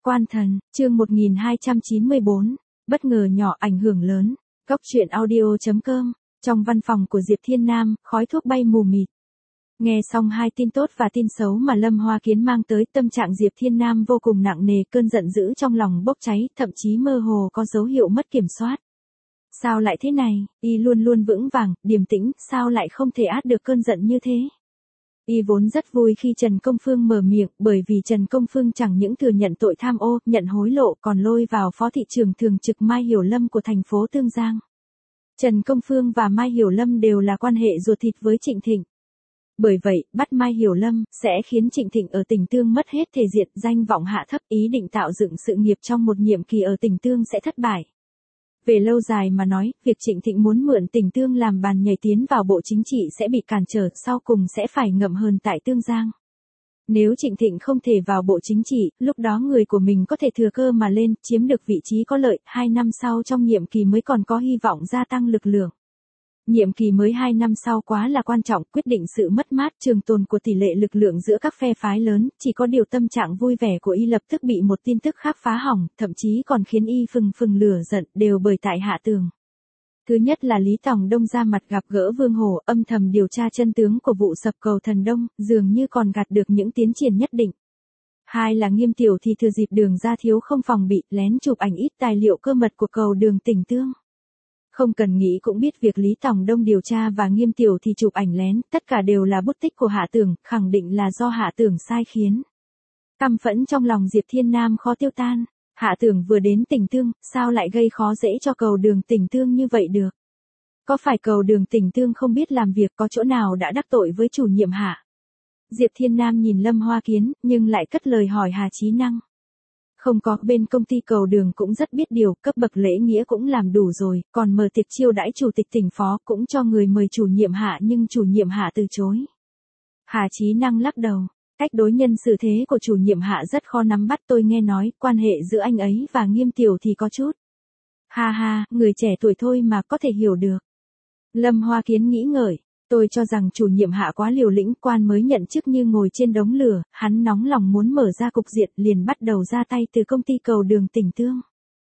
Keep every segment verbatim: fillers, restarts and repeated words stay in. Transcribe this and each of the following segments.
Quan thần, chương một nghìn hai trăm chín mươi bốn, bất ngờ nhỏ ảnh hưởng lớn. Góc truyện audio chấm com, trong văn phòng của Diệp Thiên Nam, khói thuốc bay mù mịt. Nghe xong hai tin tốt và tin xấu mà Lâm Hoa Kiến mang tới, tâm trạng Diệp Thiên Nam vô cùng nặng nề, cơn giận dữ trong lòng bốc cháy, thậm chí mơ hồ có dấu hiệu mất kiểm soát. Sao lại thế này, y luôn luôn vững vàng, điềm tĩnh, sao lại không thể át được cơn giận như thế? Y vốn rất vui khi Trần Công Phương mở miệng, bởi vì Trần Công Phương chẳng những thừa nhận tội tham ô, nhận hối lộ, còn lôi vào phó thị trưởng thường trực Mai Hiểu Lâm của thành phố Tương Giang. Trần Công Phương và Mai Hiểu Lâm đều là quan hệ ruột thịt với Trịnh Thịnh. Bởi vậy, bắt Mai Hiểu Lâm, sẽ khiến Trịnh Thịnh ở tỉnh Tương mất hết thể diện, danh vọng hạ thấp, ý định tạo dựng sự nghiệp trong một nhiệm kỳ ở tỉnh Tương sẽ thất bại. Về lâu dài mà nói, việc Trịnh Thịnh muốn mượn tỉnh Tương làm bàn nhảy tiến vào bộ chính trị sẽ bị cản trở, sau cùng sẽ phải ngậm hờn tại Tương Giang. Nếu Trịnh Thịnh không thể vào bộ chính trị, lúc đó người của mình có thể thừa cơ mà lên, chiếm được vị trí có lợi, hai năm sau trong nhiệm kỳ mới còn có hy vọng gia tăng lực lượng. Nhiệm kỳ mới hai năm sau quá là quan trọng, quyết định sự mất mát trường tồn của tỷ lệ lực lượng giữa các phe phái lớn, chỉ có điều tâm trạng vui vẻ của y lập tức bị một tin tức khác phá hỏng, thậm chí còn khiến y phừng phừng lửa giận, đều bởi tại Hạ Tường. Thứ nhất là Lý Tòng Đông ra mặt gặp gỡ Vương Hổ, âm thầm điều tra chân tướng của vụ sập cầu Thần Đông, dường như còn gặt được những tiến triển nhất định. Hai là Nghiêm Tiểu thì thừa dịp Đường ra thiếu không phòng bị, lén chụp ảnh ít tài liệu cơ mật của cầu Đường tỉnh Tương. Không cần nghĩ cũng biết việc Lý Tòng Đông điều tra và Nghiêm Tiểu thì chụp ảnh lén, tất cả đều là bút tích của Hạ Tường, khẳng định là do Hạ Tường sai khiến. Căm phẫn trong lòng Diệp Thiên Nam khó tiêu tan, Hạ Tường vừa đến tỉnh Tương, sao lại gây khó dễ cho cầu Đường tỉnh Tương như vậy được? Có phải cầu Đường tỉnh Tương không biết làm việc, có chỗ nào đã đắc tội với chủ nhiệm Hạ? Diệp Thiên Nam nhìn Lâm Hoa Kiến, nhưng lại cất lời hỏi Hà Chí Năng. Không có, bên công ty cầu Đường cũng rất biết điều, cấp bậc lễ nghĩa cũng làm đủ rồi, còn mở tiệc chiêu đãi chủ tịch tỉnh phó cũng cho người mời chủ nhiệm Hạ nhưng chủ nhiệm Hạ từ chối. Hà Chí Năng lắc đầu, cách đối nhân xử thế của chủ nhiệm Hạ rất khó nắm bắt, tôi nghe nói quan hệ giữa anh ấy và Nghiêm Tiểu thì có chút. Ha ha, người trẻ tuổi thôi mà có thể hiểu được. Lâm Hoa Kiến nghĩ ngợi. Tôi cho rằng chủ nhiệm Hạ quá liều lĩnh, quan mới nhận chức như ngồi trên đống lửa, hắn nóng lòng muốn mở ra cục diện liền bắt đầu ra tay từ công ty cầu Đường tỉnh Tương.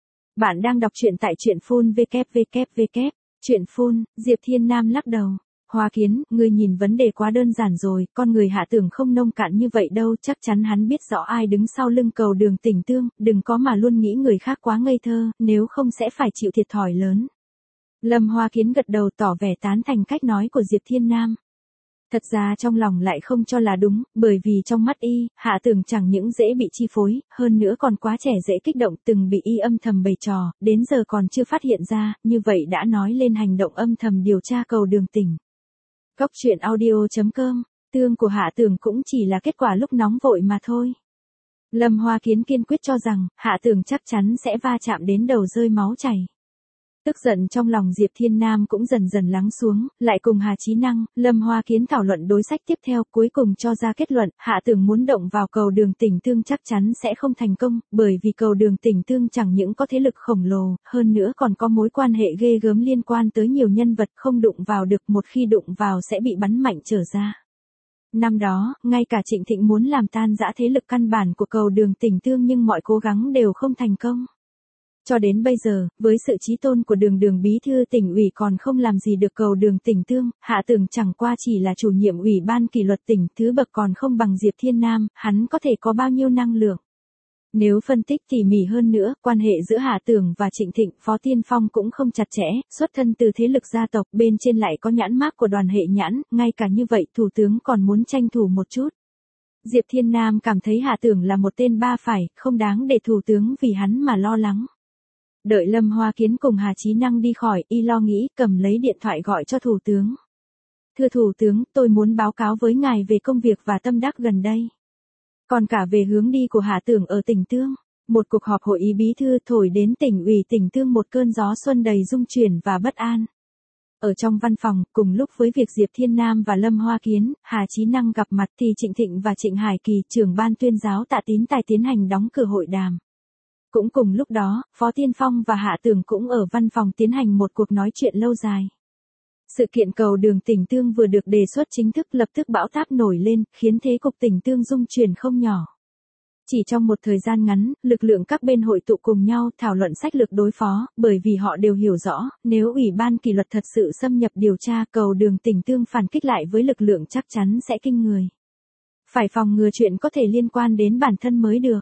Bạn đang đọc truyện tại truyện phun vê vê vê, truyện phun, Diệp Thiên Nam lắc đầu. Hoa Kiến, ngươi nhìn vấn đề quá đơn giản rồi, con người Hạ Tường không nông cạn như vậy đâu, chắc chắn hắn biết rõ ai đứng sau lưng cầu Đường tỉnh Tương, đừng có mà luôn nghĩ người khác quá ngây thơ, nếu không sẽ phải chịu thiệt thòi lớn. Lâm Hoa Kiến gật đầu tỏ vẻ tán thành cách nói của Diệp Thiên Nam. Thật ra trong lòng lại không cho là đúng, bởi vì trong mắt y, Hạ Tường chẳng những dễ bị chi phối, hơn nữa còn quá trẻ dễ kích động, từng bị y âm thầm bày trò, đến giờ còn chưa phát hiện ra, như vậy đã nói lên hành động âm thầm điều tra cầu Đường tỉnh. Góc truyện audio chấm com, tương của Hạ Tường cũng chỉ là kết quả lúc nóng vội mà thôi. Lâm Hoa Kiến kiên quyết cho rằng, Hạ Tường chắc chắn sẽ va chạm đến đầu rơi máu chảy. Tức giận trong lòng Diệp Thiên Nam cũng dần dần lắng xuống, lại cùng Hà Chí Năng, Lâm Hoa Kiến thảo luận đối sách tiếp theo, cuối cùng cho ra kết luận, Hạ Tường muốn động vào cầu Đường tỉnh Tương chắc chắn sẽ không thành công, bởi vì cầu Đường tỉnh Tương chẳng những có thế lực khổng lồ, hơn nữa còn có mối quan hệ ghê gớm liên quan tới nhiều nhân vật, không đụng vào được, một khi đụng vào sẽ bị bắn mạnh trở ra. Năm đó, ngay cả Trịnh Thịnh muốn làm tan rã thế lực căn bản của cầu Đường tỉnh Tương nhưng mọi cố gắng đều không thành công. Cho đến bây giờ, với sự chí tôn của Đường Đường bí thư tỉnh ủy còn không làm gì được cầu Đường tỉnh Tương, Hạ Tường chẳng qua chỉ là chủ nhiệm ủy ban kỷ luật tỉnh, thứ bậc còn không bằng Diệp Thiên Nam, hắn có thể có bao nhiêu năng lượng. Nếu phân tích tỉ mỉ hơn nữa, quan hệ giữa Hạ Tường và Trịnh Thịnh, Phó Tiên Phong cũng không chặt chẽ, xuất thân từ thế lực gia tộc, bên trên lại có nhãn mác của Đoàn Hệ Nhãn, ngay cả như vậy thủ tướng còn muốn tranh thủ một chút. Diệp Thiên Nam cảm thấy Hạ Tường là một tên ba phải, không đáng để thủ tướng vì hắn mà lo lắng. Đợi Lâm Hoa Kiến cùng Hà Chí Năng đi khỏi, y lo nghĩ, cầm lấy điện thoại gọi cho thủ tướng. Thưa thủ tướng, tôi muốn báo cáo với ngài về công việc và tâm đắc gần đây. Còn cả về hướng đi của Hạ Tường ở tỉnh Tương. Một cuộc họp hội ý bí thư thổi đến tỉnh ủy tỉnh Tương một cơn gió xuân đầy rung chuyển và bất an. Ở trong văn phòng, cùng lúc với việc Diệp Thiên Nam và Lâm Hoa Kiến, Hà Chí Năng gặp mặt thì Trịnh Thịnh và Trịnh Hải Kỳ, trưởng ban tuyên giáo Tạ Tín Tài tiến hành đóng cửa hội đàm. Cũng cùng lúc đó, Phó Tiên Phong và Hạ Tường cũng ở văn phòng tiến hành một cuộc nói chuyện lâu dài. Sự kiện cầu Đường tỉnh Tương vừa được đề xuất chính thức lập tức bão táp nổi lên, khiến thế cục tỉnh Tương rung chuyển không nhỏ. Chỉ trong một thời gian ngắn, lực lượng các bên hội tụ cùng nhau thảo luận sách lược đối phó, bởi vì họ đều hiểu rõ, nếu Ủy ban kỷ luật thật sự xâm nhập điều tra cầu đường tỉnh Tương phản kích lại với lực lượng chắc chắn sẽ kinh người. Phải phòng ngừa chuyện có thể liên quan đến bản thân mới được.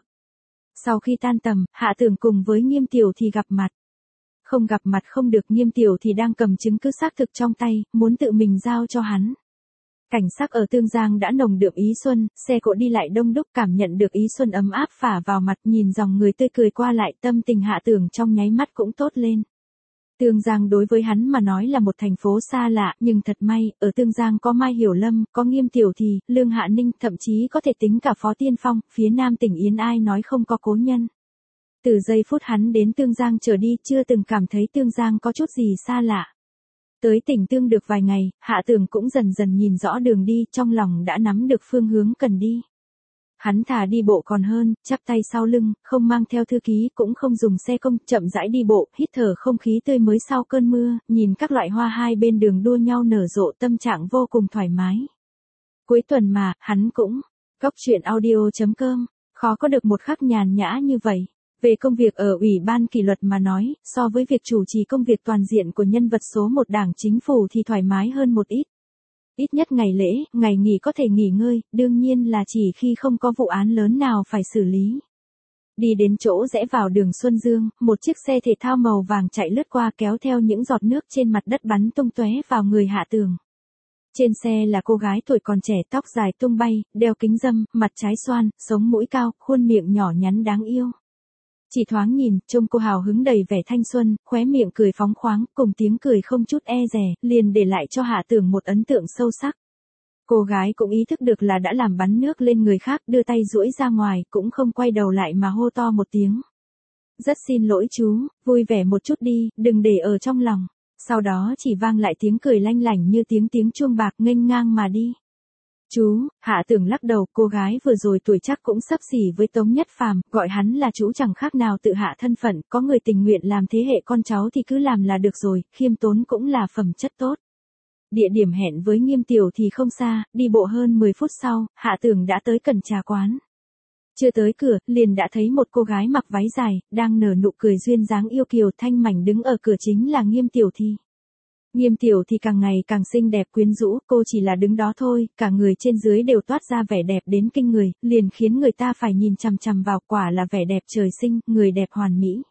Sau khi tan tầm, Hạ Tưởng cùng với Nghiêm Tiểu thì gặp mặt. Không gặp mặt không được, Nghiêm Tiểu thì đang cầm chứng cứ xác thực trong tay, muốn tự mình giao cho hắn. Cảnh sắc ở Tương Giang đã nồng đượm ý xuân, xe cộ đi lại đông đúc, cảm nhận được ý xuân ấm áp phả vào mặt, nhìn dòng người tươi cười qua lại, tâm tình Hạ Tưởng trong nháy mắt cũng tốt lên. Tương Giang đối với hắn mà nói là một thành phố xa lạ, nhưng thật may, ở Tương Giang có Mai Hiểu Lâm, có Nghiêm Tiểu Thì, Lương Hạ Ninh, thậm chí có thể tính cả Phó Tiên Phong, phía nam tỉnh Yến ai nói không có cố nhân. Từ giây phút hắn đến Tương Giang trở đi, chưa từng cảm thấy Tương Giang có chút gì xa lạ. Tới tỉnh Tương được vài ngày, Hạ Tưởng cũng dần dần nhìn rõ đường đi, trong lòng đã nắm được phương hướng cần đi. Hắn thà đi bộ còn hơn, chắp tay sau lưng, không mang theo thư ký, cũng không dùng xe công, chậm rãi đi bộ, hít thở không khí tươi mới sau cơn mưa, nhìn các loại hoa hai bên đường đua nhau nở rộ, tâm trạng vô cùng thoải mái. Cuối tuần mà, hắn cũng, Góc truyện audio chấm com, khó có được một khắc nhàn nhã như vậy. Về công việc ở Ủy ban kỷ luật mà nói, so với việc chủ trì công việc toàn diện của nhân vật số một đảng chính phủ thì thoải mái hơn một ít. Ít nhất ngày lễ, ngày nghỉ có thể nghỉ ngơi, đương nhiên là chỉ khi không có vụ án lớn nào phải xử lý. Đi đến chỗ rẽ vào đường Xuân Dương, một chiếc xe thể thao màu vàng chạy lướt qua kéo theo những giọt nước trên mặt đất bắn tung tóe vào người Hạ Tưởng. Trên xe là cô gái tuổi còn trẻ, tóc dài tung bay, đeo kính râm, mặt trái xoan, sống mũi cao, khuôn miệng nhỏ nhắn đáng yêu. Chỉ thoáng nhìn, trông cô hào hứng đầy vẻ thanh xuân, khóe miệng cười phóng khoáng, cùng tiếng cười không chút e dè, liền để lại cho Hạ Tưởng một ấn tượng sâu sắc. Cô gái cũng ý thức được là đã làm bắn nước lên người khác, đưa tay duỗi ra ngoài, cũng không quay đầu lại mà hô to một tiếng. Rất xin lỗi chú, vui vẻ một chút đi, đừng để ở trong lòng. Sau đó chỉ vang lại tiếng cười lanh lảnh như tiếng tiếng chuông bạc nghênh ngang mà đi. Chú, Hạ Tưởng lắc đầu, cô gái vừa rồi tuổi chắc cũng xấp xỉ với Tống Nhất Phàm, gọi hắn là chú chẳng khác nào tự hạ thân phận, có người tình nguyện làm thế hệ con cháu thì cứ làm là được rồi, khiêm tốn cũng là phẩm chất tốt. Địa điểm hẹn với Nghiêm Tiểu thì không xa, đi bộ hơn mười phút sau, Hạ Tưởng đã tới Cẩn Trà quán. Chưa tới cửa, liền đã thấy một cô gái mặc váy dài, đang nở nụ cười duyên dáng yêu kiều thanh mảnh, đứng ở cửa chính là Nghiêm Tiểu Thì. Nghiêm Tiểu thì càng ngày càng xinh đẹp quyến rũ, cô chỉ là đứng đó thôi, cả người trên dưới đều toát ra vẻ đẹp đến kinh người, liền khiến người ta phải nhìn chằm chằm vào, quả là vẻ đẹp trời sinh, người đẹp hoàn mỹ.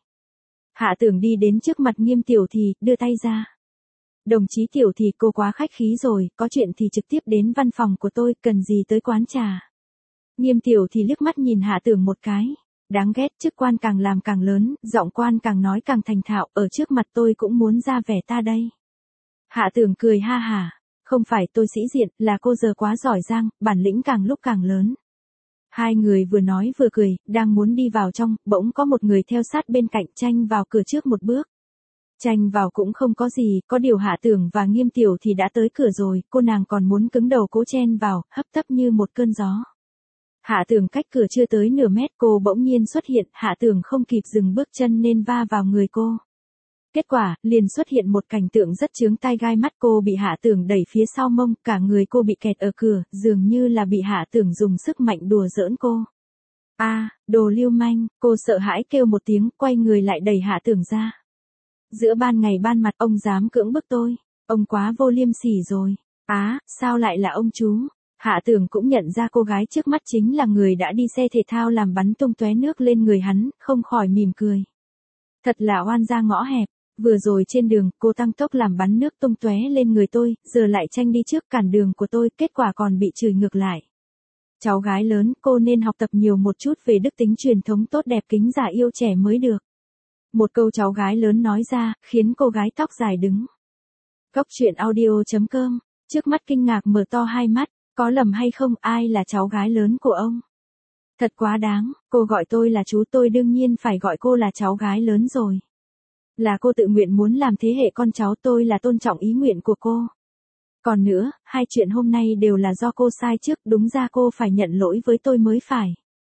Hạ Tưởng đi đến trước mặt Nghiêm Tiểu thì, đưa tay ra. Đồng chí Tiểu thì, cô quá khách khí rồi, có chuyện thì trực tiếp đến văn phòng của tôi, cần gì tới quán trà. Nghiêm Tiểu thì liếc mắt nhìn Hạ Tưởng một cái. Đáng ghét, chức quan càng làm càng lớn, giọng quan càng nói càng thành thạo, ở trước mặt tôi cũng muốn ra vẻ ta đây. Hạ Tưởng cười ha hả, không phải tôi sĩ diện, là cô giờ quá giỏi giang, bản lĩnh càng lúc càng lớn. Hai người vừa nói vừa cười, đang muốn đi vào trong, bỗng có một người theo sát bên cạnh, Tranh vào cửa trước một bước. Tranh vào cũng không có gì, có điều Hạ Tưởng và Nghiêm Tiểu thì đã tới cửa rồi, cô nàng còn muốn cứng đầu cố chen vào, hấp tấp như một cơn gió. Hạ Tưởng cách cửa chưa tới nửa mét, cô bỗng nhiên xuất hiện, Hạ Tưởng không kịp dừng bước chân nên va vào người cô. Kết quả, liền xuất hiện một cảnh tượng rất chướng tai gai mắt, cô bị Hạ Tưởng đẩy phía sau mông, cả người cô bị kẹt ở cửa, dường như là bị Hạ Tưởng dùng sức mạnh đùa giỡn cô. A, à, đồ lưu manh, cô sợ hãi kêu một tiếng, quay người lại đẩy Hạ Tưởng ra. Giữa ban ngày ban mặt, ông dám cưỡng bức tôi, ông quá vô liêm sỉ rồi. Á, à, sao lại là ông chú? Hạ Tưởng cũng nhận ra cô gái trước mắt chính là người đã đi xe thể thao làm bắn tung tóe nước lên người hắn, không khỏi mỉm cười. Thật là oan gia ngõ hẹp. Vừa rồi trên đường, cô tăng tốc làm bắn nước tung tóe lên người tôi, giờ lại Tranh đi trước cản đường của tôi, kết quả còn bị chửi ngược lại. Cháu gái lớn, cô nên học tập nhiều một chút về đức tính truyền thống tốt đẹp, kính già yêu trẻ mới được. Một câu cháu gái lớn nói ra, khiến cô gái tóc dài đứng. Góc truyện audio chấm com, trước mắt kinh ngạc mở to hai mắt, có lầm hay không, ai là cháu gái lớn của ông? Thật quá đáng, cô gọi tôi là chú, tôi đương nhiên phải gọi cô là cháu gái lớn rồi. Là cô tự nguyện muốn làm thế hệ con cháu, tôi là tôn trọng ý nguyện của cô. Còn nữa, hai chuyện hôm nay đều là do cô sai trước, đúng ra cô phải nhận lỗi với tôi mới phải.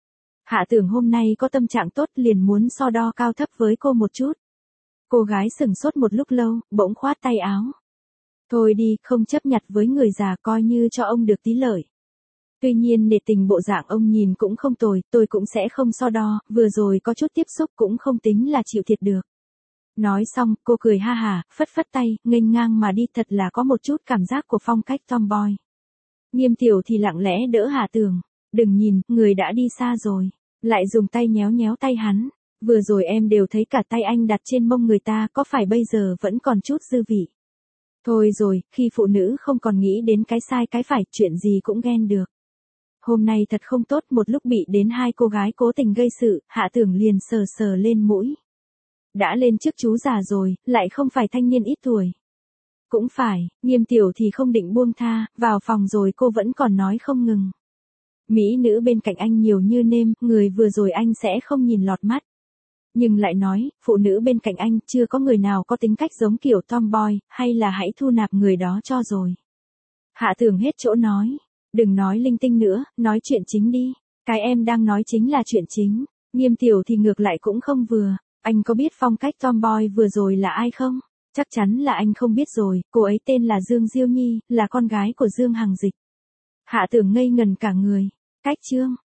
Hạ Tưởng hôm nay có tâm trạng tốt, liền muốn so đo cao thấp với cô một chút. Cô gái sừng sốt một lúc lâu, bỗng khoát tay áo. Thôi đi, không chấp nhặt với người già, coi như cho ông được tí lợi. Tuy nhiên nể tình bộ dạng ông nhìn cũng không tồi, tôi cũng sẽ không so đo, vừa rồi có chút tiếp xúc cũng không tính là chịu thiệt được. Nói xong, cô cười ha hả, phất phất tay, nghênh ngang mà đi, thật là có một chút cảm giác của phong cách tomboy. Nghiêm Tiểu thì lặng lẽ đỡ Hạ Tưởng. Đừng nhìn, người đã đi xa rồi. Lại dùng tay nhéo nhéo tay hắn. Vừa rồi em đều thấy cả tay anh đặt trên mông người ta, có phải bây giờ vẫn còn chút dư vị. Thôi rồi, khi phụ nữ không còn nghĩ đến cái sai cái phải, chuyện gì cũng ghen được. Hôm nay thật không tốt, một lúc bị đến hai cô gái cố tình gây sự, Hạ Tưởng liền sờ sờ lên mũi. Đã lên trước chú già rồi, lại không phải thanh niên ít tuổi. Cũng phải, Nghiêm Tiểu thì không định buông tha, vào phòng rồi cô vẫn còn nói không ngừng. Mỹ nữ bên cạnh anh nhiều như nêm, người vừa rồi anh sẽ không nhìn lọt mắt. Nhưng lại nói, phụ nữ bên cạnh anh chưa có người nào có tính cách giống kiểu tomboy, hay là hãy thu nạp người đó cho rồi. Hạ Tưởng hết chỗ nói. Đừng nói linh tinh nữa, nói chuyện chính đi. Cái em đang nói chính là chuyện chính. Nghiêm Tiểu thì ngược lại cũng không vừa. Anh có biết phong cách tomboy vừa rồi là ai không? Chắc chắn là anh không biết rồi, cô ấy tên là Dương Diêu Nhi, là con gái của Dương Hằng Dịch. Hạ Tưởng ngây ngần cả người. Cách Trương,